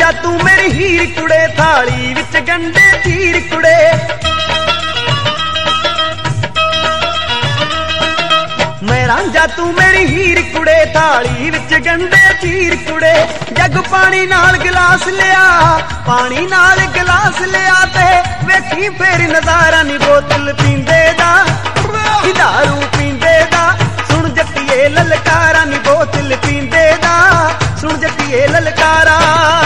रांझा तू मेरी हीर कुड़े, थाली विच गंडे चीर कुड़े। मैं रांझा तू मेरी हीर कुड़े, थाली विच गंडे चीर कुड़े। जग पानी नाल गिलास लिया, पानी नाल गिलास लिया ते वेखी फिर नजारा नी बोतल पींदे दा, दारू पींदे दा। सुन जट्टिए ललकारा नी बोतल पींदे दा, सुन जट्टिए ललकारा।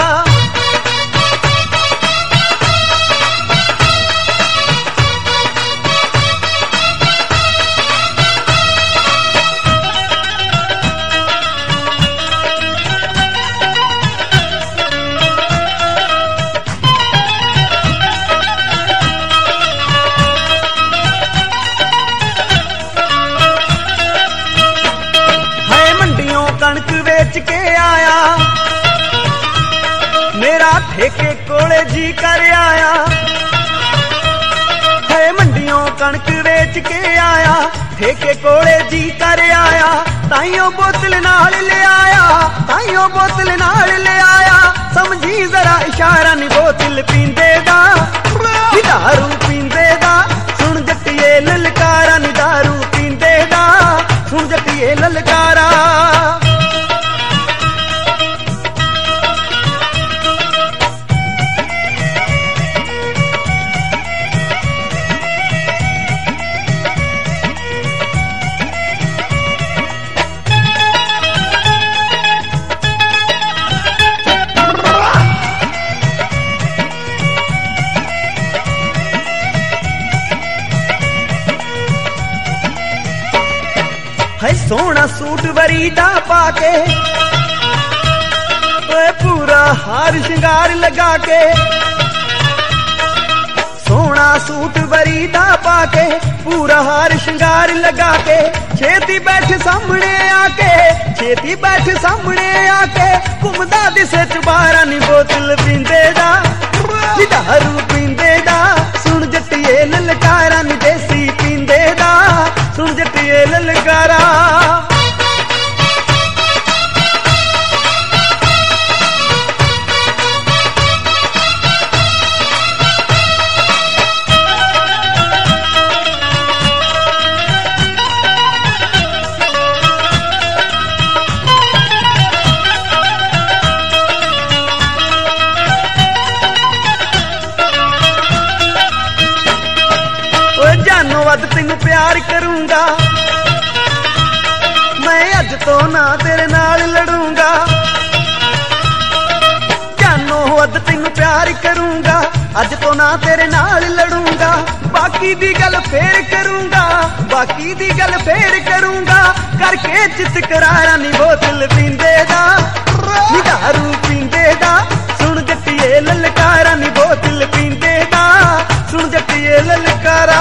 कणक बेच के आया, मेरा ठेके कोले जी कर आया। है मंडियों कणक बेच के आया, ठेके कोले जी कर आया। ताइयों बोतल नाल ले आया, ताइयों बोतल नाल ले आया। समझी जरा इशारा नी बोतल पींदे दा, दारू पींदे दा। सुन जट्टिए ललकारा नी दारू पींदे दा, सुन जट्टिए ललकारा। है सोना सूट वरीदा पाके, पूरा हार श्रृंगार लगा के। सोना सूट वरीदा पाके, पूरा हार श्रृंगार लगा के। छेती बैठ सामने आके, छेती बैठ सामने आके। घुमदा दिसे चुबारा नी बोतल पींदे दा, दारू पींदे दा। सुन जट्टिए ललकारा नी देसी पींदे दा, सुन जट्टिए ललकारा। जानो वध तेनू प्यार करूंगा, मैं अज तो ना तेरे नाल लड़ूंगा। जानो वध तेनू प्यार करूंगा, अज तो ना तेरे नाल लड़ूंगा। बाकी दी गल फेर करूंगा, बाकी दी गल फेर करूंगा। करके चित करारा नी बोतल पींदे दा, दारू पींदे दा। सुन जट्टिए ललकारा नी बोतल पींदे दा, सुन जट्टिए ललकारा।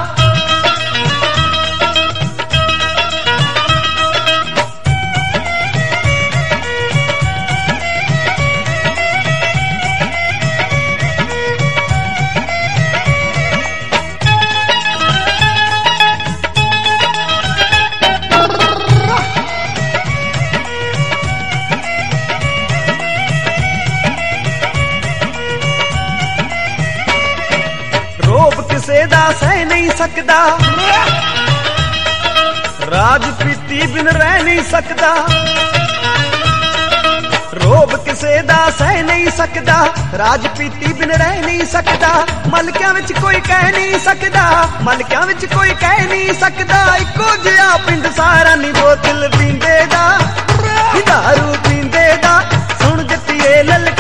किसे दा सह नहीं सकदा, राज पीती बिन रह नहीं सकदा। रोब किसे दा सह नहीं सकदा, राज पीती बिन रह नहीं सकदा। मलकियां विच कोई कह नहीं सकदा, मलकियां विच कोई कह नहीं सकदा। इको जिहा पिंड सारा नी बोतल पींदे दा, दारू पींदे दा। सुन जट्टिए लल